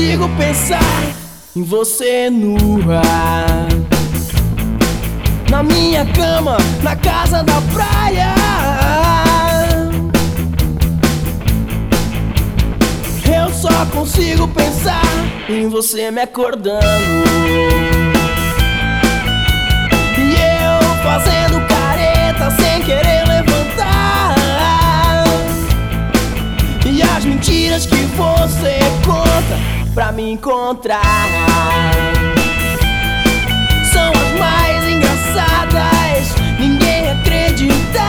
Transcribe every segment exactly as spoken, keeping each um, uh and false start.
consigo pensar em você nua, na minha cama, na casa da praia. Eu só consigo pensar em você me acordando, e eu fazendo careta sem querer levantar. E as mentiras que você conta pra me encontrar são as mais engraçadas, ninguém acredita.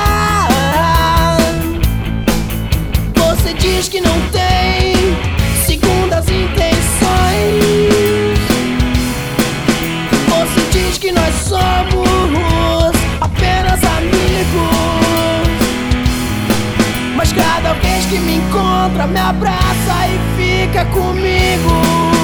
Você diz que não tem segundas intenções, você diz que nós somos apenas amigos, mas cada vez que me encontra me abraça e fica comigo.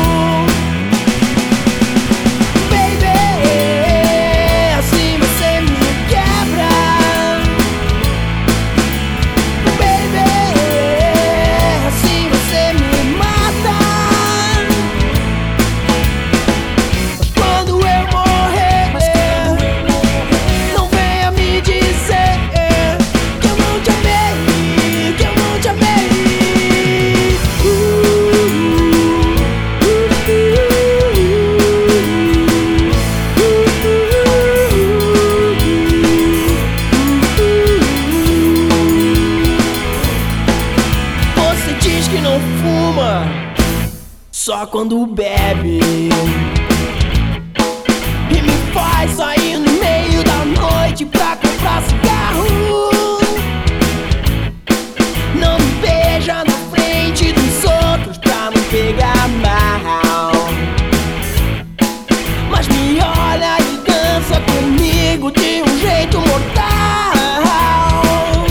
Que não fuma, só quando bebe, e me faz sair no meio da noite pra comprar cigarro. Não me beija na frente dos outros pra não pegar mal, mas me olha e dança comigo de um jeito mortal.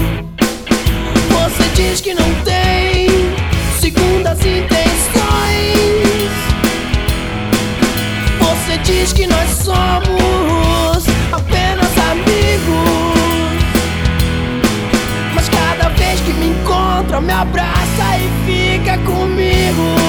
Você diz que não tem segundas intenções, você diz que nós somos apenas amigos, mas cada vez que me encontra me abraça e fica comigo.